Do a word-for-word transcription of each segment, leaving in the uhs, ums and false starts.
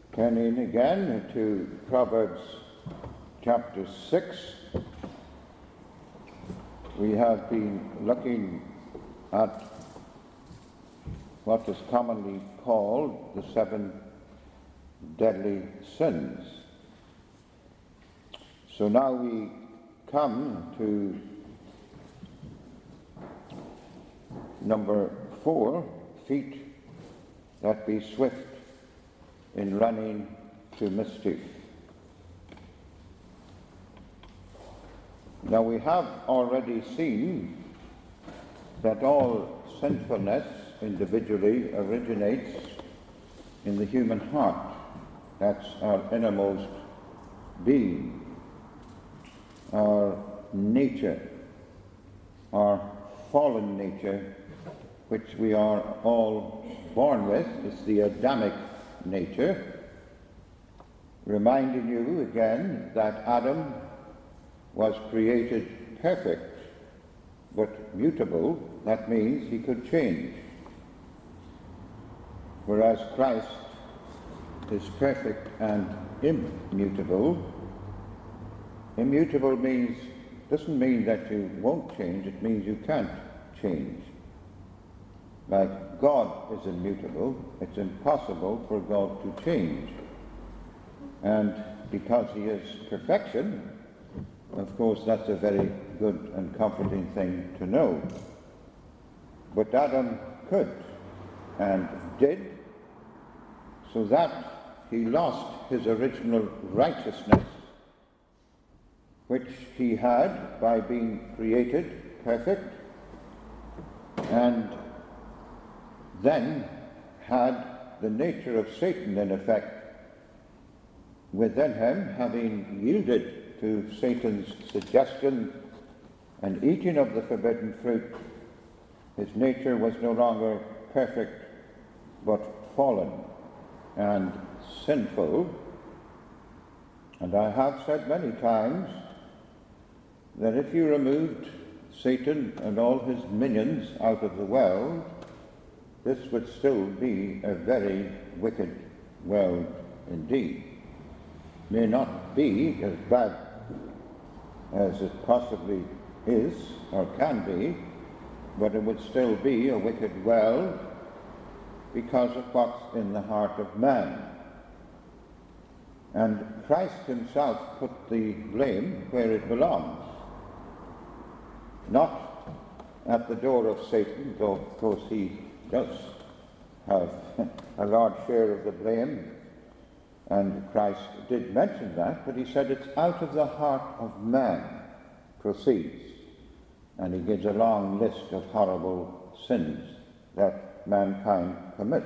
Turning again to Proverbs chapter six, we have been looking at what is commonly called the seven deadly sins. So now we come to number four, feet that be swift in running to mischief. Now we have already seen that all sinfulness individually originates in the human heart. That's our innermost being, our nature, our fallen nature, which we are all born with. It's the Adamic nature, reminding you again that Adam was created perfect but mutable. That means he could change, whereas Christ is perfect and immutable. Immutable means doesn't mean that you won't change, it means you can't change. Like God is immutable, it's impossible for God to change. And because he is perfection, of course that's a very good and comforting thing to know. But Adam could and did, so that he lost his original righteousness, which he had by being created perfect, and then had the nature of Satan in effect within him, having yielded to Satan's suggestion and eating of the forbidden fruit. His nature was no longer perfect but fallen and sinful. And I have said many times that if you removed Satan and all his minions out of the world, this would still be a very wicked world indeed. May not be as bad as it possibly is or can be, but it would still be a wicked world because of what's in the heart of man. And Christ himself put the blame where it belongs, not at the door of Satan, though of course he does have a large share of the blame, and Christ did mention that, but he said it's out of the heart of man proceeds, and he gives a long list of horrible sins that mankind commit.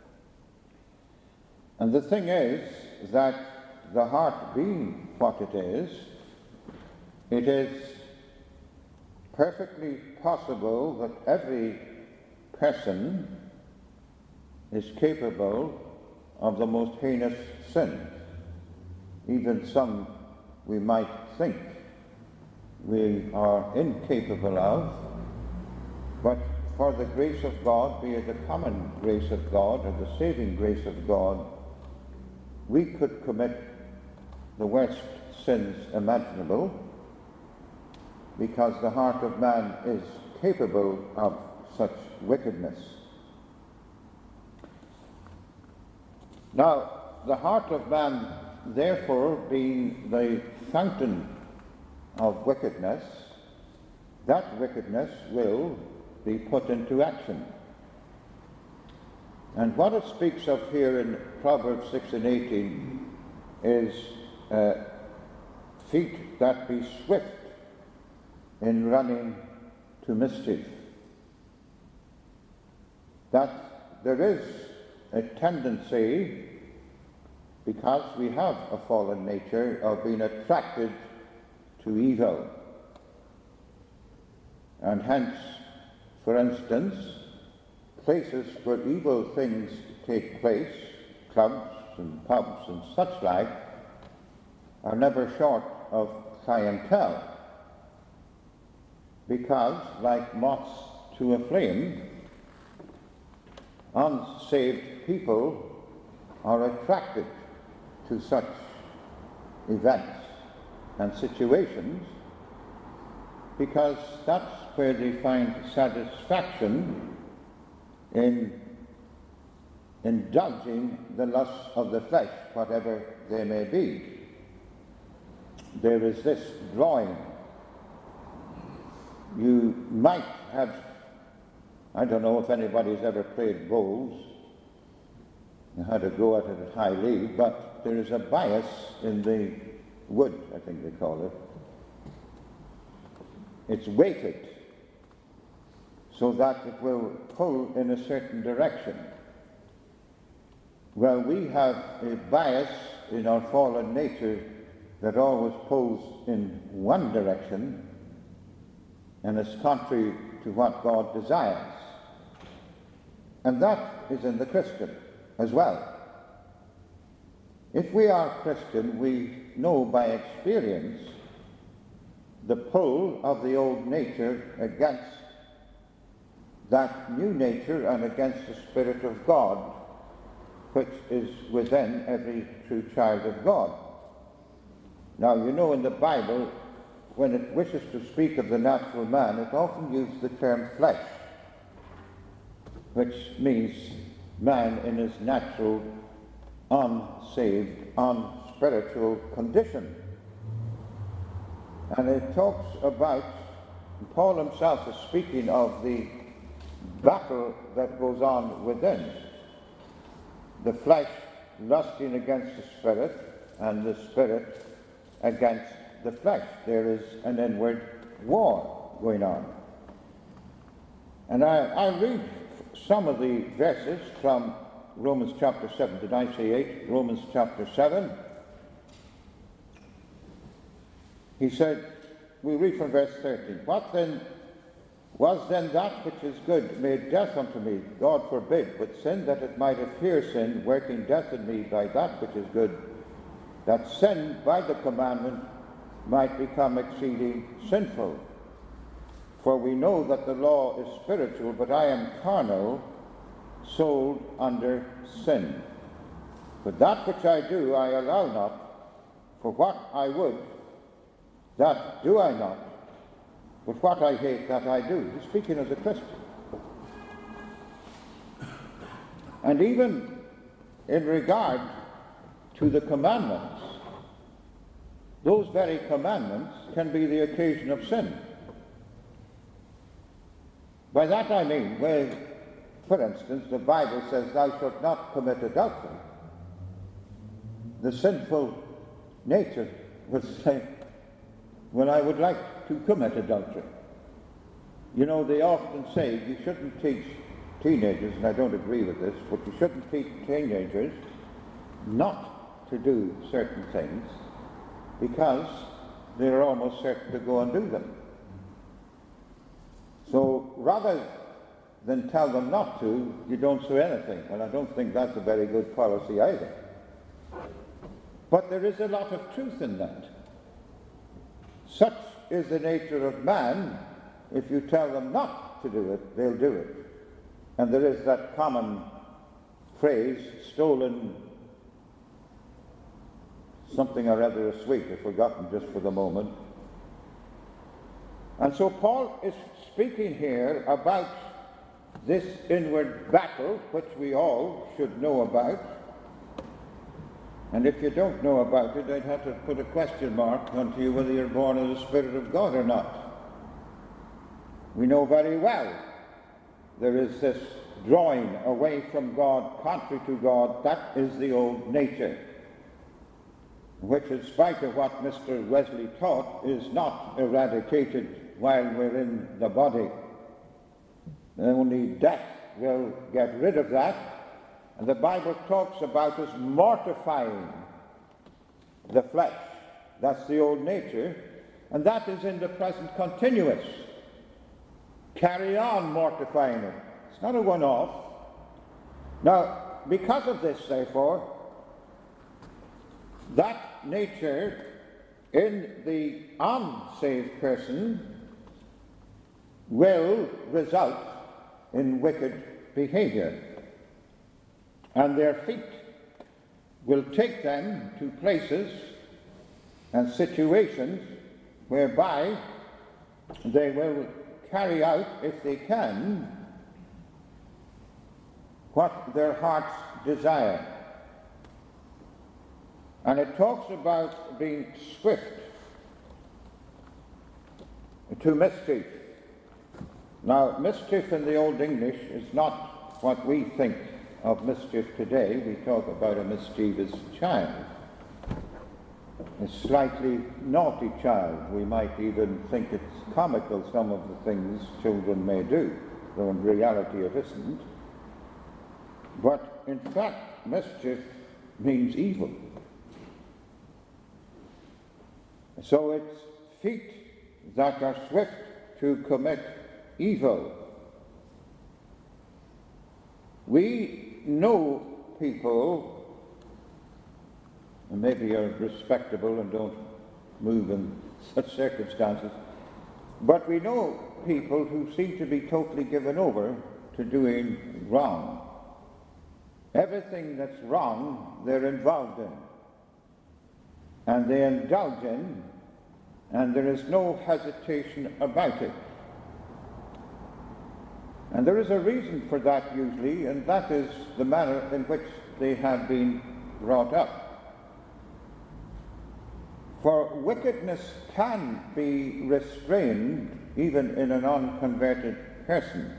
And the thing is that the heart being what it is, it is perfectly possible that every person is capable of the most heinous sin. Even some we might think we are incapable of, but for the grace of God, be it the common grace of God or the saving grace of God, we could commit the worst sins imaginable, because the heart of man is capable of such wickedness. Now, the heart of man, therefore, being the fountain of wickedness, that wickedness will be put into action. And what it speaks of here in Proverbs six and eighteen is uh, feet that be swift in running to mischief. That there is a tendency, because we have a fallen nature, of being attracted to evil. And hence, for instance, places where evil things take place, clubs and pubs and such like, are never short of clientele, because, like moths to a flame, unsaved people are attracted to such events and situations, because that's where they find satisfaction in indulging the lusts of the flesh, whatever they may be. There is this drawing. You might have, I don't know if anybody's ever played bowls, you had to go at it at high lead, but there is a bias in the wood, I think they call it. It's weighted so that it will pull in a certain direction. Well, we have a bias in our fallen nature that always pulls in one direction, and is contrary to what God desires. And that is in the Christian as well. If we are Christian, we know by experience the pull of the old nature against that new nature and against the Spirit of God, which is within every true child of God. Now, you know, in the Bible, when it wishes to speak of the natural man, it often uses the term flesh, which means man in his natural, unsaved, unspiritual condition. And it talks about, Paul himself is speaking of the battle that goes on within. The flesh lusting against the spirit, and the spirit against the flesh. There is an inward war going on. And I, I read some of the verses from Romans chapter seven. Did I say eight? Romans chapter seven. He said, we read from verse thirteen, What then was then that which is good made death unto me? God forbid, but sin that it might appear sin, working death in me by that which is good, that sin by the commandment might become exceeding sinful. For we know that the law is spiritual, but I am carnal, sold under sin. But that which I do I allow not, for what I would, that do I not, but what I hate, that I do. He's speaking as a Christian. And even in regard to the commandments, those very commandments can be the occasion of sin. By that I mean, well, for instance, the Bible says, thou shalt not commit adultery. The sinful nature would say, well, I would like to commit adultery. You know, they often say you shouldn't teach teenagers, and I don't agree with this, but you shouldn't teach teenagers not to do certain things because they're almost certain to go and do them. So rather than tell them not to, you don't say anything. Well, I don't think that's a very good policy either. But there is a lot of truth in that. Such is the nature of man. If you tell them not to do it, they'll do it. And there is that common phrase, stolen something or other is sweet, I've forgotten just for the moment. And so Paul is speaking here about this inward battle, which we all should know about. And if you don't know about it, I'd have to put a question mark onto you whether you're born of the Spirit of God or not. We know very well there is this drawing away from God, contrary to God. That is the old nature, which, in spite of what Mister Wesley taught, is not eradicated while we're in the body. Only death will get rid of that. And the Bible talks about us mortifying the flesh. That's the old nature. And that is in the present continuous. Carry on mortifying it. It's not a one-off. Now, because of this, therefore, that nature in the unsaved person will result in wicked behavior. And their feet will take them to places and situations whereby they will carry out, if they can, what their hearts desire. And it talks about being swift to mischief. Now, mischief in the Old English is not what we think of mischief today. We talk about a mischievous child, a slightly naughty child. We might even think it's comical, some of the things children may do, though in reality it isn't. But in fact, mischief means evil. So it's feet that are swift to commit evil. We know people, and maybe are respectable and don't move in such circumstances, but we know people who seem to be totally given over to doing wrong. Everything that's wrong, they're involved in, and they indulge in, and there is no hesitation about it. And there is a reason for that usually, and that is the manner in which they have been brought up. For wickedness can be restrained even in an unconverted person.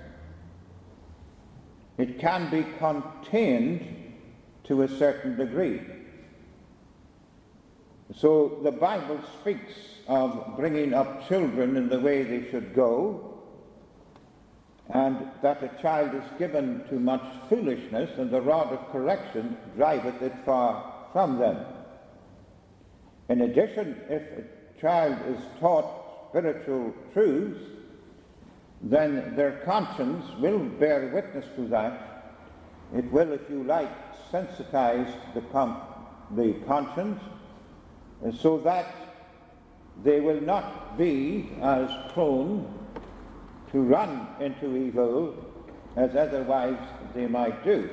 It can be contained to a certain degree. So the Bible speaks of bringing up children in the way they should go, and that a child is given to much foolishness, and the rod of correction driveth it far from them. In addition, if a child is taught spiritual truths, then their conscience will bear witness to that. It will, if you like, sensitize the, com- the conscience, so that they will not be as prone to run into evil as otherwise they might do.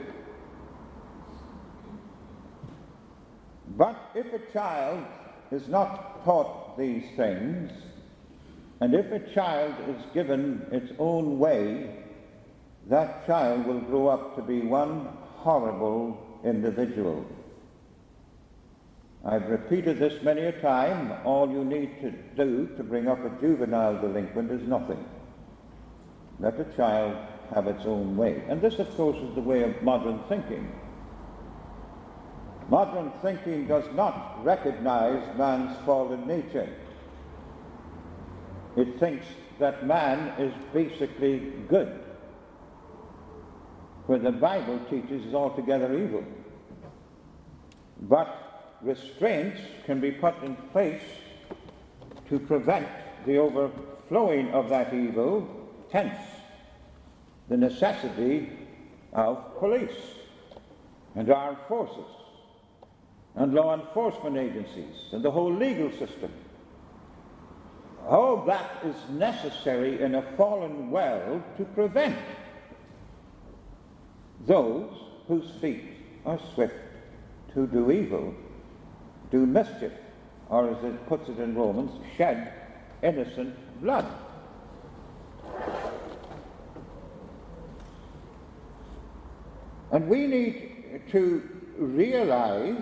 But if a child is not taught these things, and if a child is given its own way, that child will grow up to be one horrible individual. I've repeated this many a time. All you need to do to bring up a juvenile delinquent is nothing. Let a child have its own way. And this, of course, is the way of modern thinking. Modern thinking does not recognize man's fallen nature. It thinks that man is basically good, where the Bible teaches is altogether evil. But restraints can be put in place to prevent the overflowing of that evil, hence the necessity of police and armed forces and law enforcement agencies and the whole legal system. All that is necessary in a fallen world to prevent those whose feet are swift to do evil, do mischief, or as it puts it in Romans, shed innocent blood. And we need to realize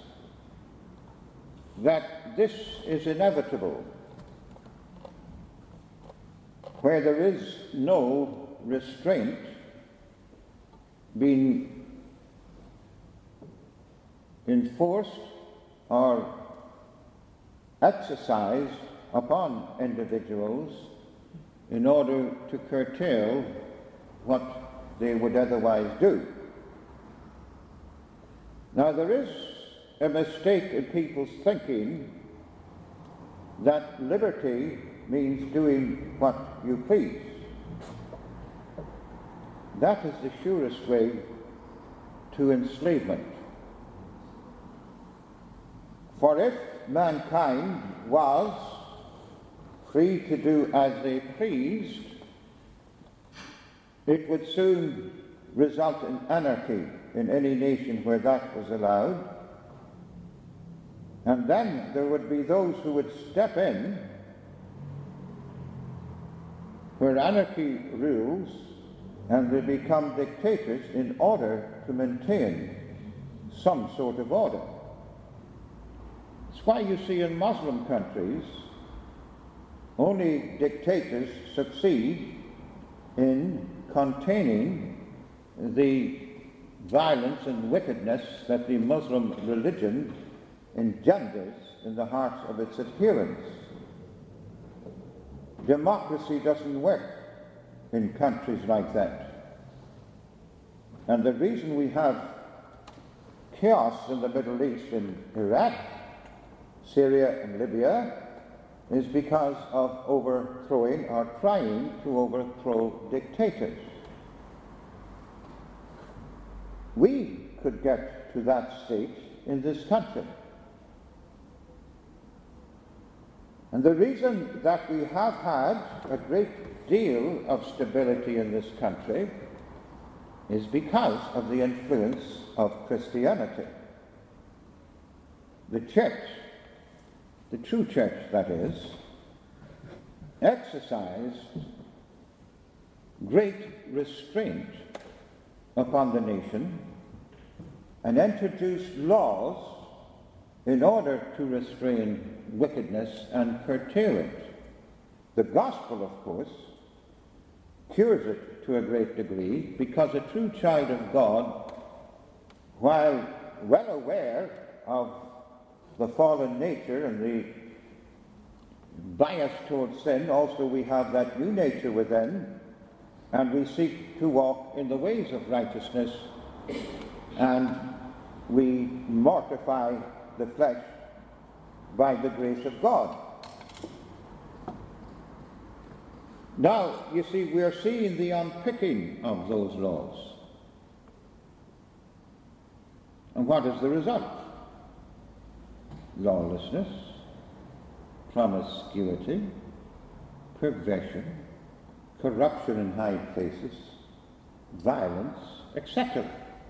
that this is inevitable. Where there is no restraint being enforced or exercised upon individuals in order to curtail what they would otherwise do. Now, there is a mistake in people's thinking that liberty means doing what you please. That is the surest way to enslavement. For if mankind was free to do as they pleased, it would soon result in anarchy in any nation where that was allowed, And then there would be those who would step in where anarchy rules, and they become dictators in order to maintain some sort of order. That's why you see in Muslim countries only dictators succeed in containing the violence and wickedness that the Muslim religion engenders in the hearts of its adherents. Democracy doesn't work in countries like that. And the reason we have chaos in the Middle East, in Iraq, Syria and Libya, is because of overthrowing or trying to overthrow dictators. We could get to that state in this country. And the reason that we have had a great deal of stability in this country is because of the influence of Christianity. The church, the true church that is, exercised great restraint upon the nation and introduced laws in order to restrain wickedness and curtail it. The gospel, of course, cures it to a great degree, because a true child of God, while well aware of the fallen nature and the bias towards sin, also we have that new nature within, and we seek to walk in the ways of righteousness, and we mortify the flesh by the grace of God. Now, you see, we are seeing the unpicking of those laws. And what is the result? Lawlessness, promiscuity, perversion, corruption in high places, violence, et cetera.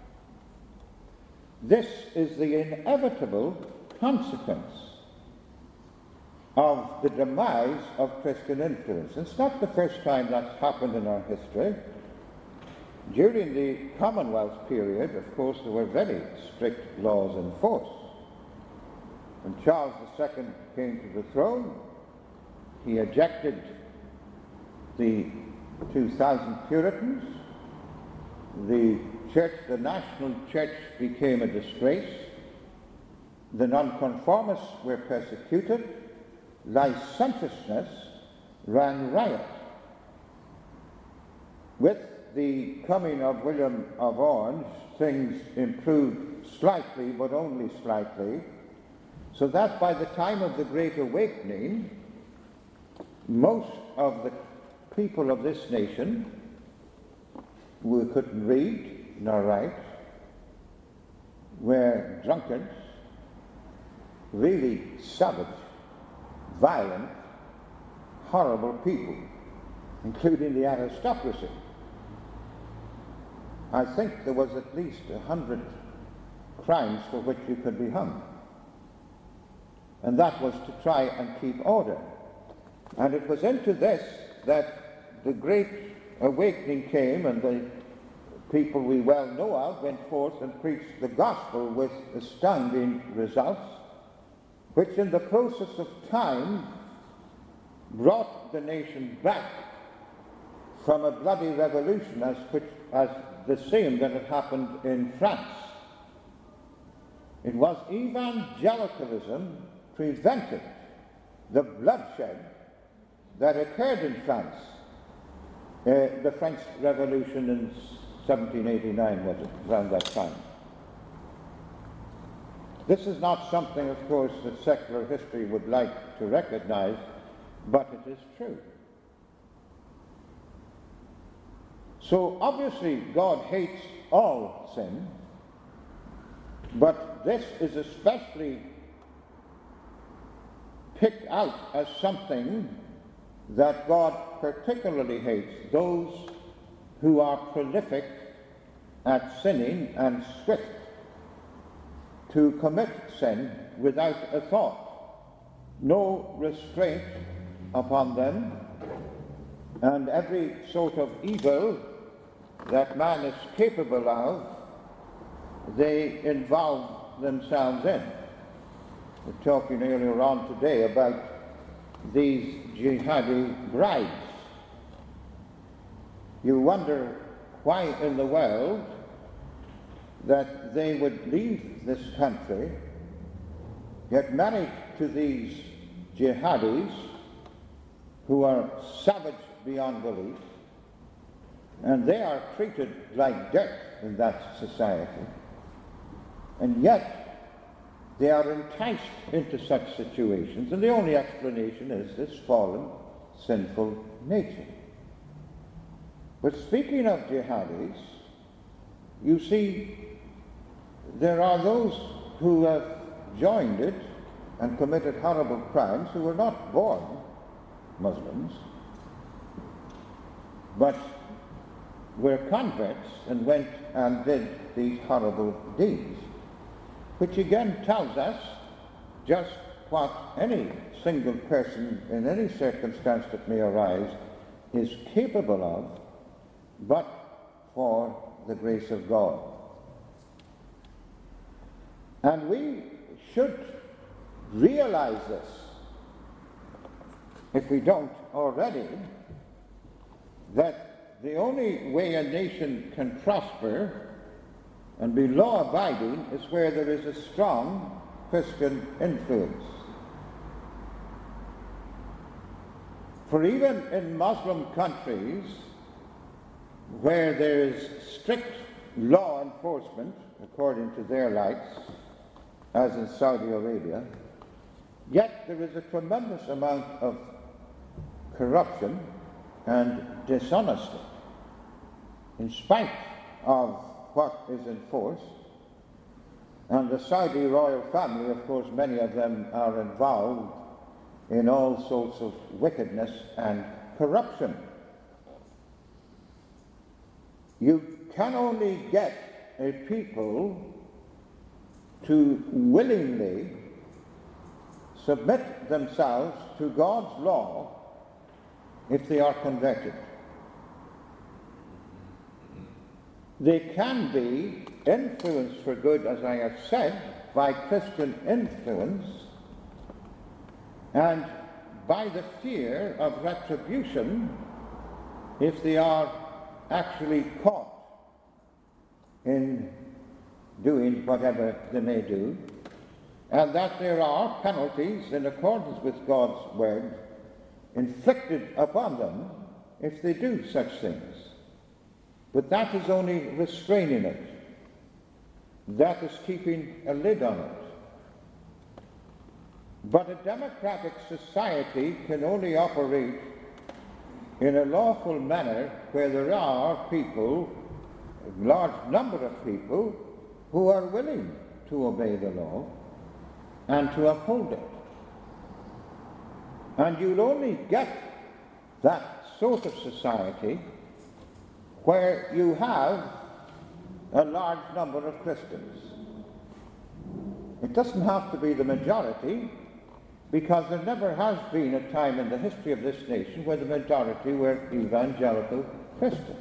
This is the inevitable consequence of the demise of Christian influence. It's not the first time that's happened in our history. During the Commonwealth period, of course, there were very strict laws in force. When Charles the Second came to the throne, he ejected the two thousand Puritans. The church, the national church, became a disgrace. The nonconformists were persecuted. Licentiousness ran riot. With the coming of William of Orange, things improved slightly, but only slightly, so that by the time of the Great Awakening, most of the people of this nation who couldn't read nor write were drunkards, really savage, violent, horrible people, including the aristocracy. I think there was at least a hundred crimes for which you could be hung. And that was to try and keep order. And it was into this that the Great Awakening came, and the people we well know of went forth and preached the gospel with astounding results, which in the process of time brought the nation back from a bloody revolution as, which, as the same that had happened in France. It was evangelicalism prevented the bloodshed that occurred in France. Uh, the French Revolution in seventeen eighty-nine, was it, around that time. This is not something, of course, that secular history would like to recognize, but it is true. So obviously God hates all sin, but this is especially picked out as something that God particularly hates: those who are prolific at sinning and swift to commit sin without a thought, no restraint upon them, and every sort of evil that man is capable of, they involve themselves in. We're talking earlier on today about these jihadi brides. You wonder why in the world that they would leave this country, get married to these jihadis who are savage beyond belief, and they are treated like dirt in that society, and yet they are enticed into such situations, and the only explanation is this fallen, sinful nature. But speaking of jihadis, you see, there are those who have joined it and committed horrible crimes who were not born Muslims, but were converts and went and did these horrible deeds, which again tells us just what any single person in any circumstance that may arise is capable of, but for the grace of God. And we should realize this, if we don't already, that the only way a nation can prosper and be law-abiding is where there is a strong Christian influence. For even in Muslim countries, where there is strict law enforcement according to their lights, as in Saudi Arabia, yet there is a tremendous amount of corruption and dishonesty, in spite of what is enforced. And the Saudi royal family, of course, many of them are involved in all sorts of wickedness and corruption. You can only get a people to willingly submit themselves to God's law if they are converted. They can be influenced for good, as I have said, by Christian influence and by the fear of retribution if they are actually caught in doing whatever they may do, and that there are penalties in accordance with God's word inflicted upon them if they do such things. But that is only restraining it. That is keeping a lid on it. But a democratic society can only operate in a lawful manner where there are people, a large number of people, who are willing to obey the law and to uphold it. And you'll only get that sort of society where you have a large number of Christians. It doesn't have to be the majority, because there never has been a time in the history of this nation where the majority were evangelical Christians.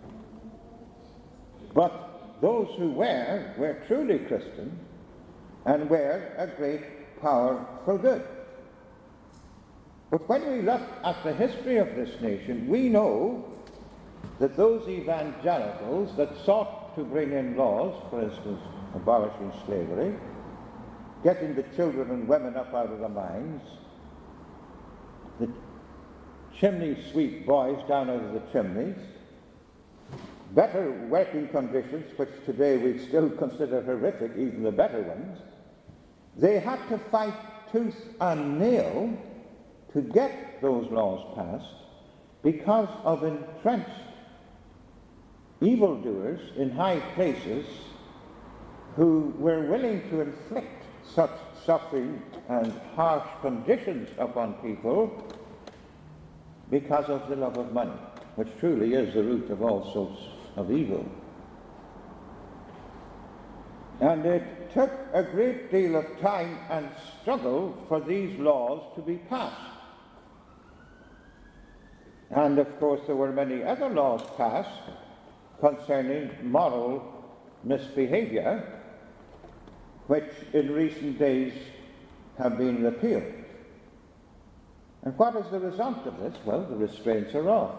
But those who were, were truly Christian and were a great power for good. But when we look at the history of this nation, we know that those evangelicals that sought to bring in laws, for instance, abolishing slavery, getting the children and women up out of the mines, the chimney sweep boys down out of the chimneys, better working conditions, which today we still consider horrific, even the better ones, they had to fight tooth and nail to get those laws passed because of entrenched evildoers in high places who were willing to inflict such suffering and harsh conditions upon people because of the love of money, which truly is the root of all sorts of evil. And it took a great deal of time and struggle for these laws to be passed. And of course there were many other laws passed concerning moral misbehavior, which in recent days have been repealed. And what is the result of this? Well, the restraints are off.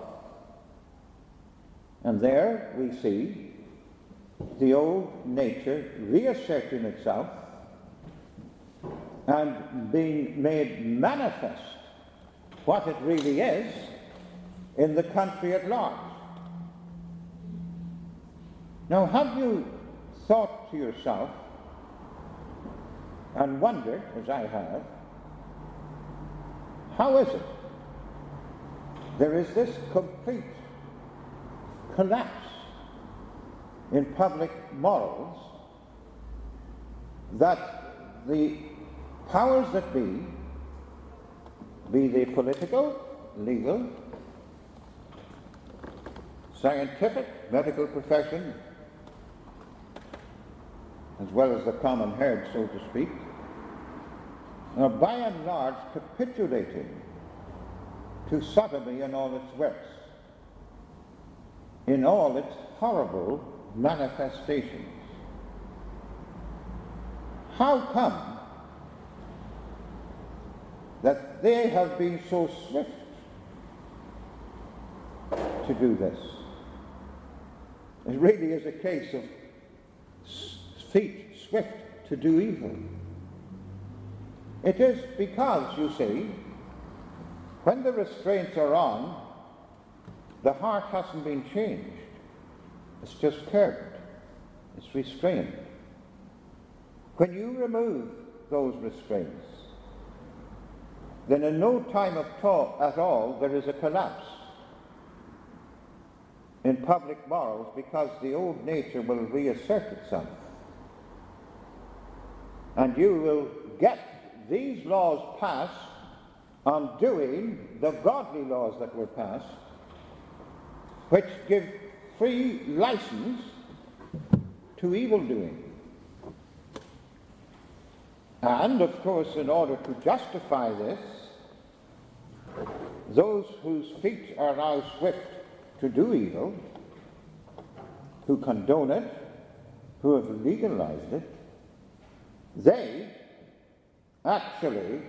And there we see the old nature reasserting itself and being made manifest what it really is in the country at large. Now, have you thought to yourself and wondered, as I have, how is it there is this complete collapse in public morals that the powers that be, be they political, legal, scientific, medical profession, as well as the common herd, so to speak, are by and large capitulating to sodomy in all its works, in all its horrible manifestations. How come that they have been so swift to do this? It really is a case of feet swift to do evil. It is because, you see, when the restraints are on, the heart hasn't been changed. It's just curbed. It's restrained. When you remove those restraints, then in no time at all there is a collapse in public morals, because the old nature will reassert itself. And you will get these laws passed undoing the godly laws that were passed, which give free license to evildoing. And, of course, in order to justify this, those whose feet are now swift to do evil, who condone it, who have legalized it, they actually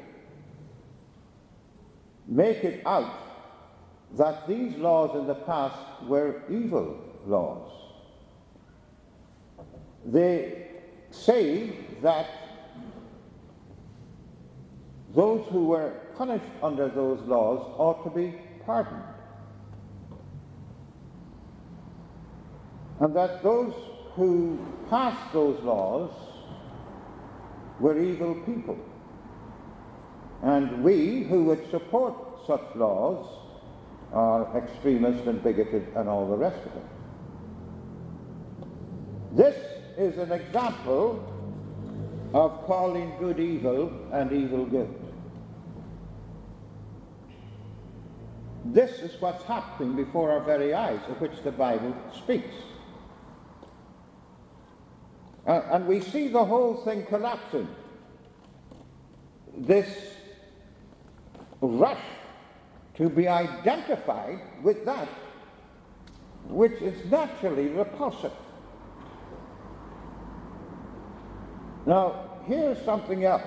make it out that these laws in the past were evil laws. They say that those who were punished under those laws ought to be pardoned, and that those who passed those laws were evil people, and we who would support such laws are extremist and bigoted and all the rest of it. This is an example of calling good evil and evil good. This is what's happening before our very eyes, of which the Bible speaks. Uh, and we see the whole thing collapsing. This rush to be identified with that which is naturally repulsive. Now, here's something else,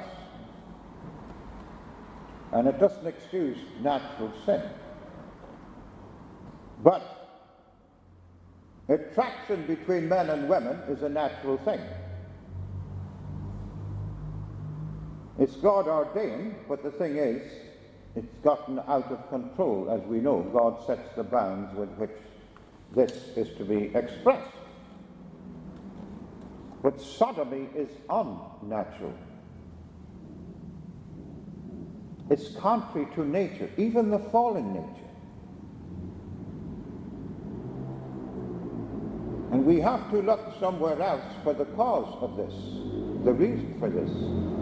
and it doesn't excuse natural sin, but attraction between men and women is a natural thing. It's God ordained, but the thing is, it's gotten out of control, as we know. God sets the bounds with which this is to be expressed. But sodomy is unnatural. It's contrary to nature, even the fallen nature. And we have to look somewhere else for the cause of this, the reason for this.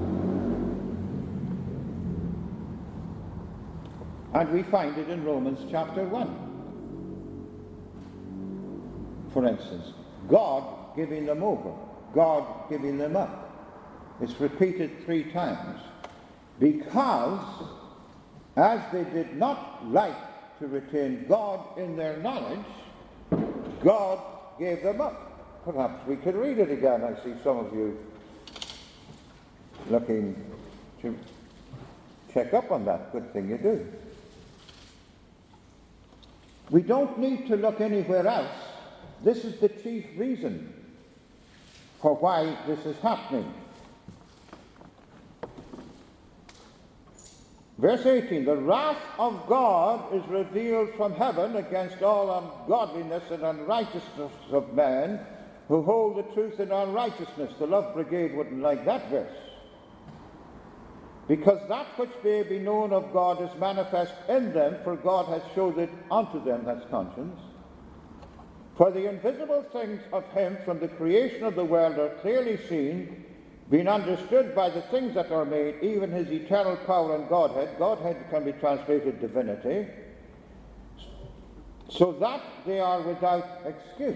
And we find it in Romans chapter one. For instance, God giving them over God giving them up? It's repeated three times. Because, as they did not like to retain God in their knowledge, God gave them up. Perhaps we could read it again. I see some of you looking to check up on that. Good thing you do. We don't need to look anywhere else. This is the chief reason for why this is happening. Verse eighteen, the wrath of God is revealed from heaven against all ungodliness and unrighteousness of man who hold the truth in unrighteousness. The Love Brigade wouldn't like that verse. Because that which may be known of God is manifest in them, for God has showed it unto them, that's conscience. For the invisible things of him from the creation of the world are clearly seen, being understood by the things that are made, even his eternal power and Godhead. Godhead can be translated divinity, so that they are without excuse.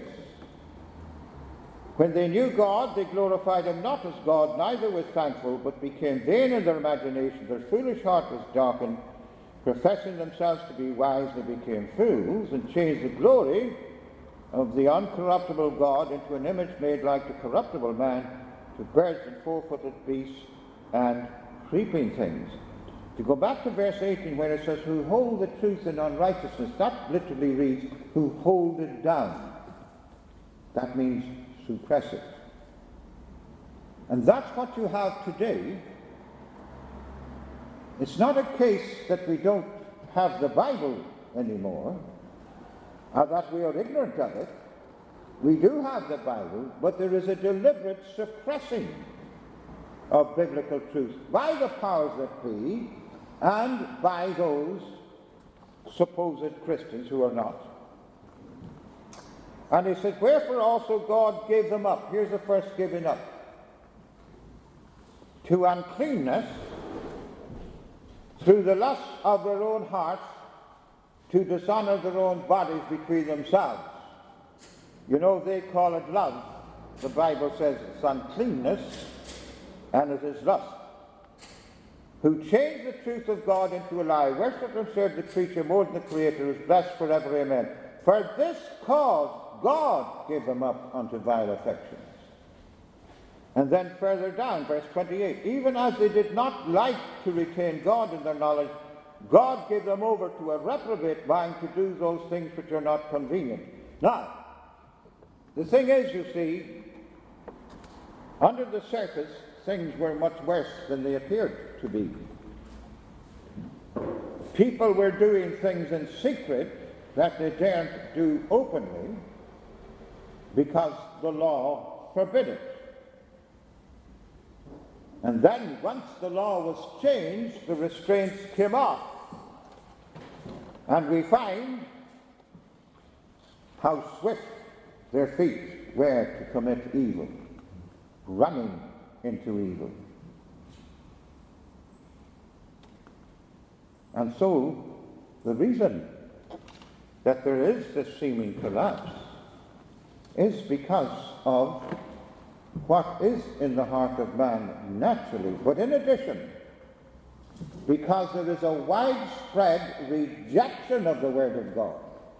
When they knew God, they glorified him not as God, neither was thankful, but became vain in their imagination. Their foolish heart was darkened. Professing themselves to be wise, they became fools, and changed the glory of the uncorruptible God into an image made like the corruptible man, to birds and four-footed beasts and creeping things. To go back to verse eighteen, where it says, who hold the truth in unrighteousness, that literally reads, who hold it down. That means suppress it. And that's what you have today. It's not a case that we don't have the Bible anymore, or that we are ignorant of it. We do have the Bible, but there is a deliberate suppressing of biblical truth by the powers that be and by those supposed Christians who are not. And he said, wherefore also God gave them up. Here's the first giving up. To uncleanness, through the lust of their own hearts, to dishonor their own bodies between themselves. You know, they call it love. The Bible says it's uncleanness, and it is lust. Who changed the truth of God into a lie, worshipped and served the creature more than the Creator, is blessed forever. Amen. For this cause God gave them up unto vile affections. And then further down, verse twenty-eight, even as they did not like to retain God in their knowledge, God gave them over to a reprobate mind to do those things which are not convenient. Now, the thing is, you see, under the surface, things were much worse than they appeared to be. People were doing things in secret that they daren't do openly because the law forbid it. And then, once the law was changed, the restraints came off. And we find how swift their feet were to commit evil, running into evil. And so, the reason that there is this seeming collapse is because of what is in the heart of man naturally. But in addition, because there is a widespread rejection of the Word of God.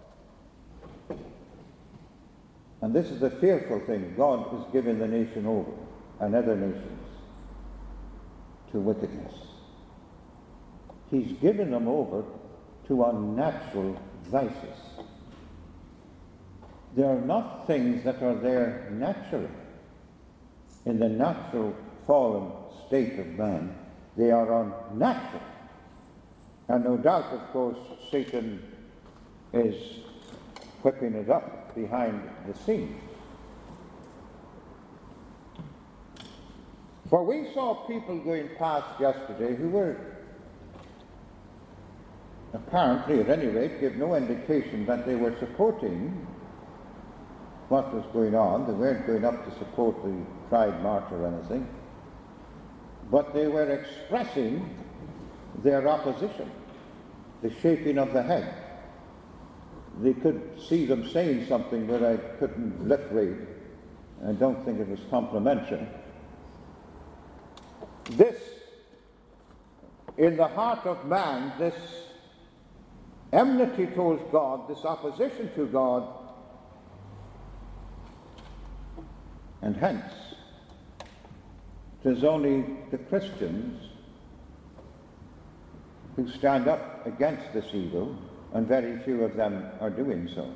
And this is the fearful thing. God is giving the nation over, and other nations, to wickedness. He's given them over to unnatural vices. They are not things that are there naturally. In the natural fallen state of man, they are unnatural. And no doubt, of course, Satan is whipping it up behind the scenes. For we saw people going past yesterday who were apparently, at any rate, give no indication that they were supporting what was going on. They weren't going up to support the Pride March or anything, but they were expressing their opposition, the shaking of the head. They could see them saying something that I couldn't lip read, I don't think it was complimentary. This, in the heart of man, this enmity towards God, this opposition to God, and hence it is only the Christians who stand up against this evil, and very few of them are doing so.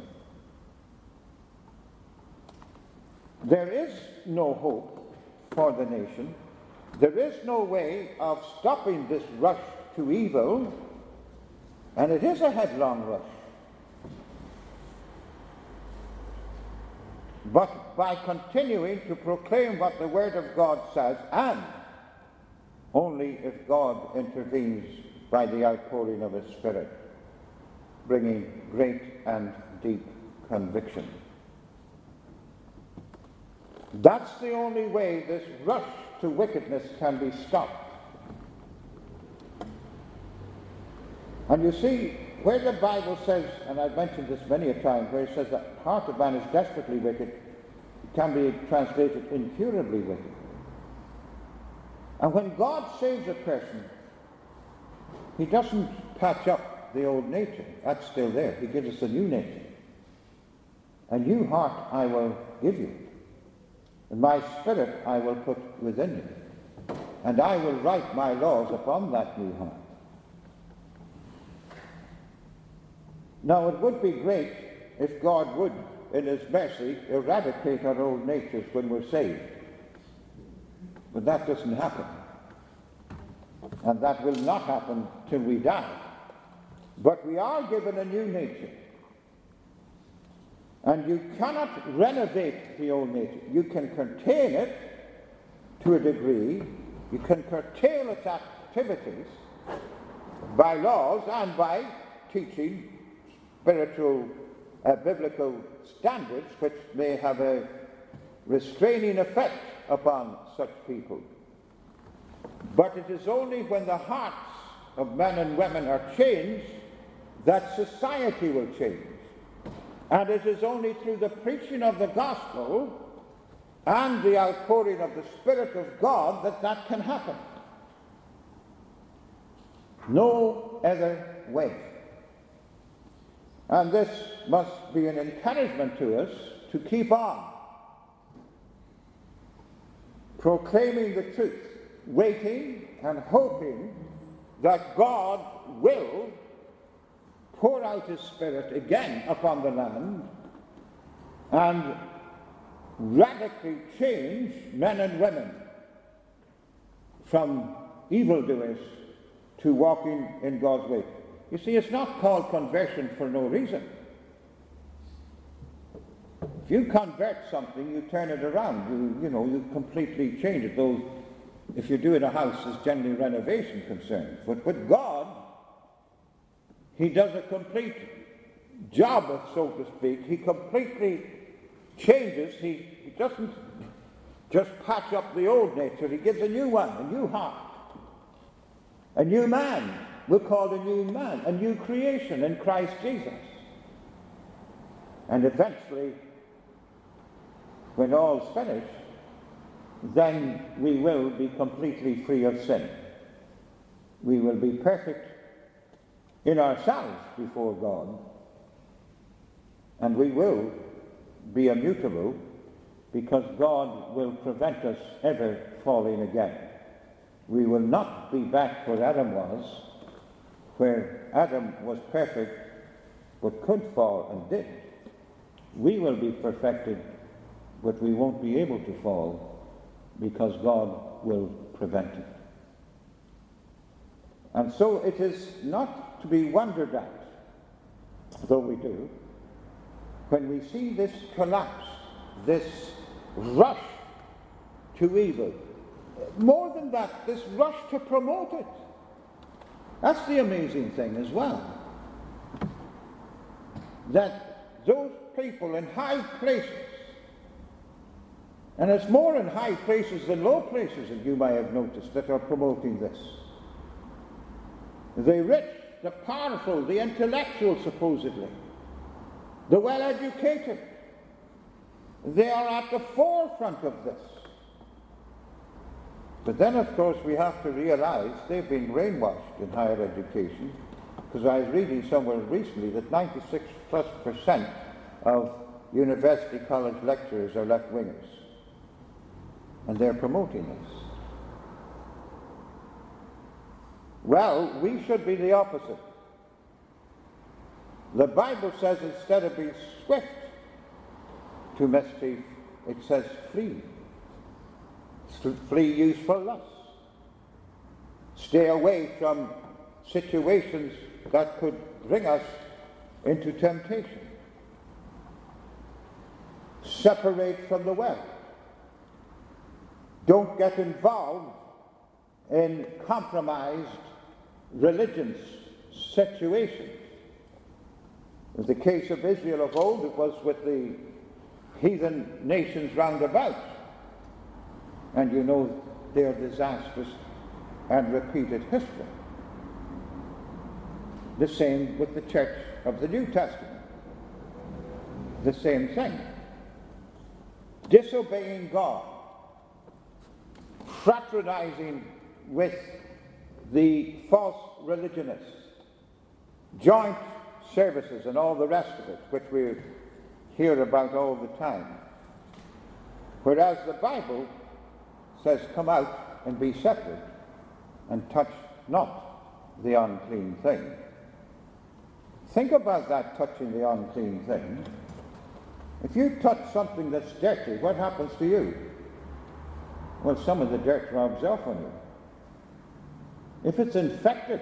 There is no hope for the nation. There is no way of stopping this rush to evil, and it is a headlong rush. But by continuing to proclaim what the Word of God says, and only if God intervenes by the outpouring of His Spirit, bringing great and deep conviction. That's the only way this rush to wickedness can be stopped. And you see, where the Bible says, and I've mentioned this many a time, where it says that the heart of man is desperately wicked, it can be translated incurably wicked. And when God saves a person, He doesn't patch up the old nature. That's still there. He gives us a new nature. A new heart I will give you, and my Spirit I will put within you, and I will write my laws upon that new heart. Now, it would be great if God would, in His mercy, eradicate our old natures when we're saved. But that doesn't happen. And that will not happen till we die. But we are given a new nature. And you cannot renovate the old nature. You can contain it to a degree. You can curtail its activities by laws and by teaching spiritual, uh, biblical standards, which may have a restraining effect upon such people. But it is only when the hearts of men and women are changed that society will change. And it is only through the preaching of the gospel and the outpouring of the Spirit of God that that can happen. No other way. And this must be an encouragement to us to keep on proclaiming the truth, waiting and hoping that God will pour out His Spirit again upon the land and radically change men and women from evildoers to walking in God's way. You see, it's not called conversion for no reason. If you convert something, you turn it around. You, you know, you completely change it. Though, if you do in a house, there's generally renovation concerned. But with God, He does a complete job, so to speak. He completely changes. He, he doesn't just patch up the old nature. He gives a new one, a new heart, a new man. We're called a new man, a new creation in Christ Jesus. And eventually, when all's finished, then we will be completely free of sin. We will be perfect in ourselves before God, and we will be immutable because God will prevent us ever falling again. We will not be back where Adam was, where Adam was perfect but could fall and did. We will be perfected, but we won't be able to fall because God will prevent it. And so it is not to be wondered at, though we do, when we see this collapse, this rush to evil. More than that, this rush to promote it. That's the amazing thing as well. That those people in high places, and it's more in high places than low places, as you may have noticed, that are promoting this. The rich, the powerful, the intellectual, supposedly, the well-educated, They are at the forefront of this. But then, of course, we have to realize they've been brainwashed in higher education, because I was reading somewhere recently that ninety-six plus percent of university college lecturers are left-wingers. And they're promoting this. Well, we should be the opposite. The Bible says instead of being swift to mischief, it says flee. Flee useful lust. Stay away from situations that could bring us into temptation. Separate from the well. Don't get involved in compromised religious situations. In the case of Israel of old, it was with the heathen nations round about. And you know their disastrous and repeated history. The same with the church of the New Testament. The same thing. Disobeying God. Fraternizing with the false religionists. Joint services and all the rest of it, which we hear about all the time. Whereas the Bible says, come out and be separate and touch not the unclean thing. Think about that, touching the unclean thing. If you touch something that's dirty, what happens to you? Well, some of the dirt rubs off on you. If it's infected,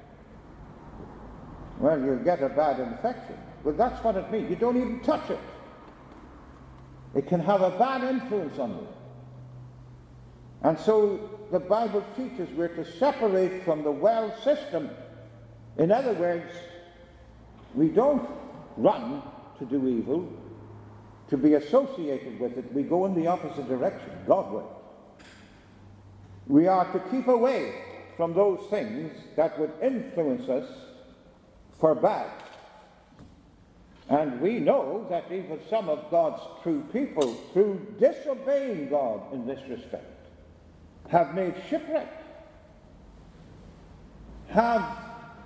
well, you'll get a bad infection. Well, that's what it means. You don't even touch it. It can have a bad influence on you. And so the Bible teaches we're to separate from the well system. In other words, we don't run to do evil, to be associated with it. We go in the opposite direction, Godward. We are to keep away from those things that would influence us for bad. And we know that even some of God's true people, through disobeying God in this respect, have made shipwreck, have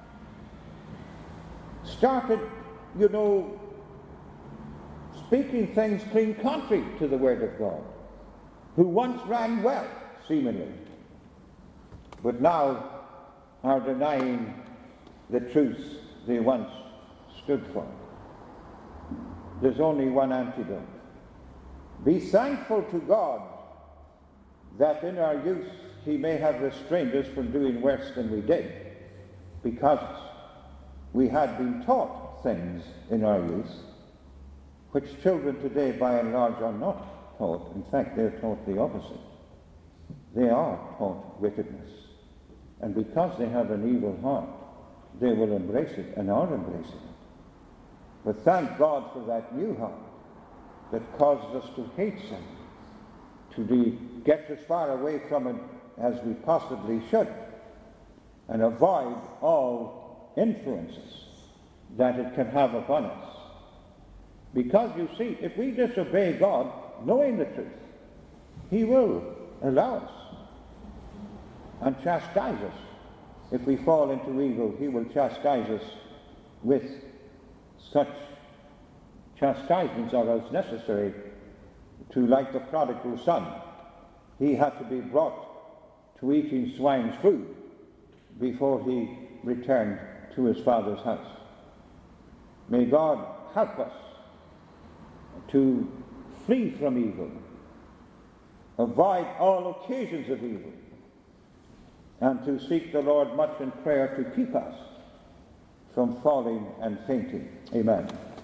started, you know, speaking things clean contrary to the Word of God, who once ran well, seemingly, but now are denying the truths they once stood for. There's only one antidote. Be thankful to God that in our youth He may have restrained us from doing worse than we did, because we had been taught things in our youth which children today by and large are not taught. In fact, they're taught the opposite. They are taught wickedness. And because they have an evil heart, they will embrace it and are embracing it. But thank God for that new heart that causes us to hate sin, to be, get as far away from it as we possibly should, and avoid all influences that it can have upon us. Because you see, if we disobey God, knowing the truth, He will allow us and chastise us. If we fall into evil, He will chastise us with such chastisements are as necessary to, like the prodigal son, he had to be brought to eating swine's food before he returned to his father's house. May God help us to flee from evil, avoid all occasions of evil, and to seek the Lord much in prayer to keep us from falling and fainting. Amen.